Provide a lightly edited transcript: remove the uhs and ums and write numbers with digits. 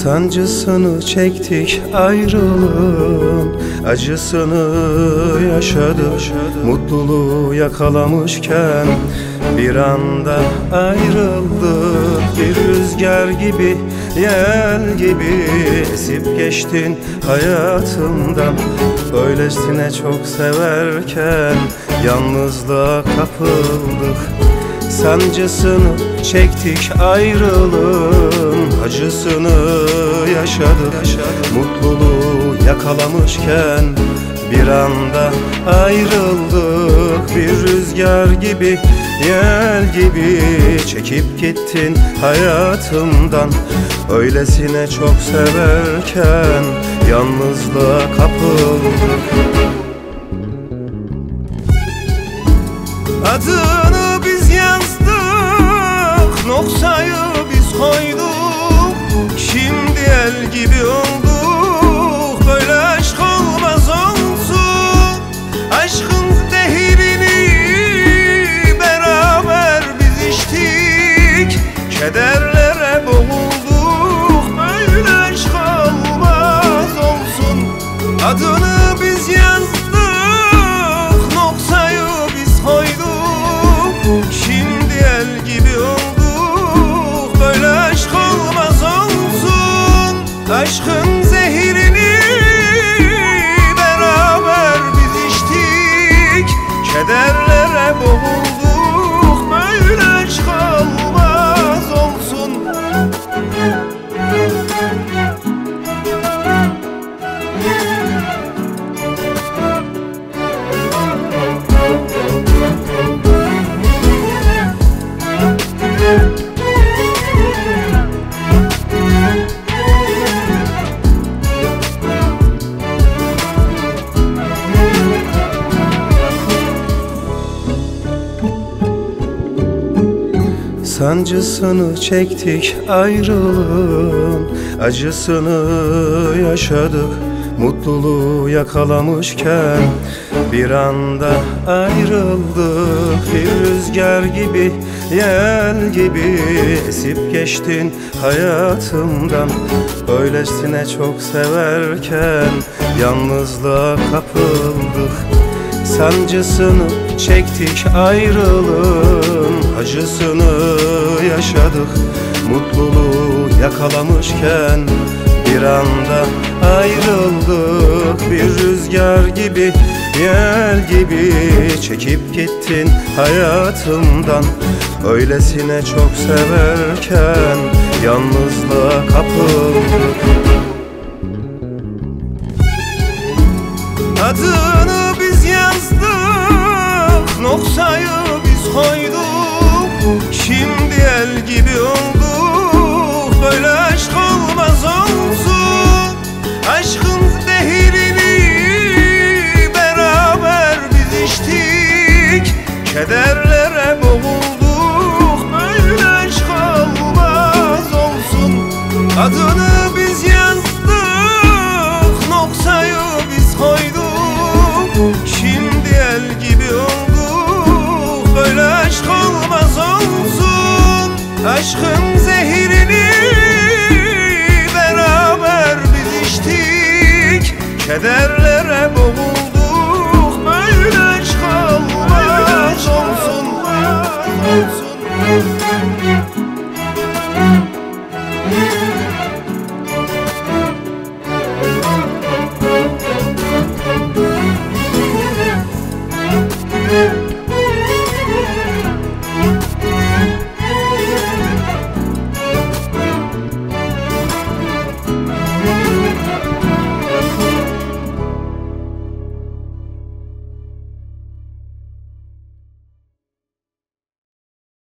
Sancısını çektik ayrılığın, acısını yaşadık. Mutluluğu yakalamışken bir anda ayrıldık. Bir rüzgar gibi, yel gibi esip geçtin hayatımdan. Öylesine çok severken yalnızlığa kapıldık. Sancısını çektik ayrılığın, acısını yaşadık. Mutluluğu yakalamışken bir anda ayrıldık. Bir rüzgar gibi, yel gibi çekip gittin hayatımdan. Öylesine çok severken yalnızlığa kapıldık. Adını biz yazdık, noktayı biz koyduk. Şimdi el gibi olduk, böyle aşk olmaz olsun. Aşkın zehirini beraber biz içtik. Kederlere boğulduk, böyle aşk olmaz olsun. Adını biz yazdık, noktayı biz koyduk. Şimdi el gibi olduk, böyle aşk olmaz olsun. Aşkın zehirini beraber biz içtik. Kederlere boğulduk, böyle aşk olmaz olsun. Sancısını çektik ayrılığın, acısını yaşadık. Mutluluğu yakalamışken bir anda ayrıldık. Bir rüzgar gibi, yel gibi esip geçtin hayatımdan. Öylesine çok severken yalnızlığa kapıldık. Sancısını çektik ayrılığın, acısını yaşadık. Mutluluğu yakalamışken bir anda ayrıldık. Bir rüzgar gibi, yel gibi çekip gittin hayatımdan. Öylesine çok severken yalnızlığa kapıldık. Adını biz yazdık, noktayı biz koyduk. Şimdi el gibi olduk, böyle aşk olmaz olsun. Aşkın zehirini beraber biz içtik. Kederlere boğulduk, böyle aşk olmaz olsun. Adını biz yazdık, noktayı biz koyduk. Şimdi el gibi olduk, böyle aşk olmaz olsun. Aşkın zehirini beraber biz içtik. Kederlere boğulduk, böyle aşk olmaz olsun.